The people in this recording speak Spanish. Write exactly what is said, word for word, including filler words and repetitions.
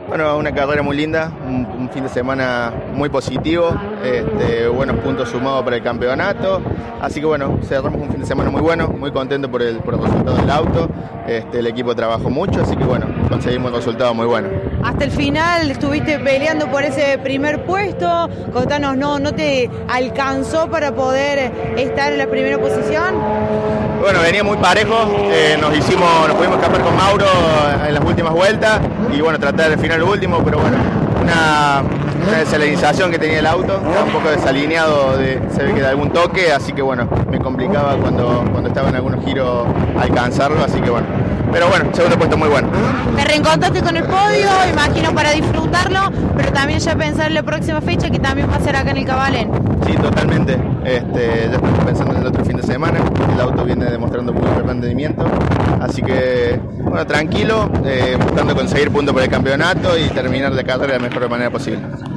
Bueno, una carrera muy linda, un, un fin de semana muy positivo, este, buenos puntos sumados para el campeonato, así que bueno, cerramos un fin de semana muy bueno, muy contento por el, por el resultado del auto, este, el equipo trabajó mucho, así que bueno, conseguimos un resultado muy bueno. Hasta el final estuviste peleando por ese primer puesto, contanos, ¿no, no te alcanzó para poder estar en la primera posición? Bueno, venía muy parejo, eh, nos hicimos, nos pudimos escapar con Mauro en las últimas vueltas y bueno, tratar de final último, pero bueno, una, una desalinización que tenía el auto, un poco desalineado, de, se ve que de algún toque, así que bueno, me complicaba cuando, cuando estaba en algunos giros alcanzarlo, así que bueno. Pero bueno, segundo puesto muy bueno. Te reencontraste con el podio, imagino para disfrutarlo, pero también ya pensar en la próxima fecha que también va a ser acá en el Cabalén. Sí, totalmente. Este, ya estoy pensando en el otro fin de semana. El auto viene demostrando muy buen rendimiento. Así que, bueno, tranquilo, eh, buscando conseguir puntos por el campeonato y terminar la carrera de la mejor manera posible.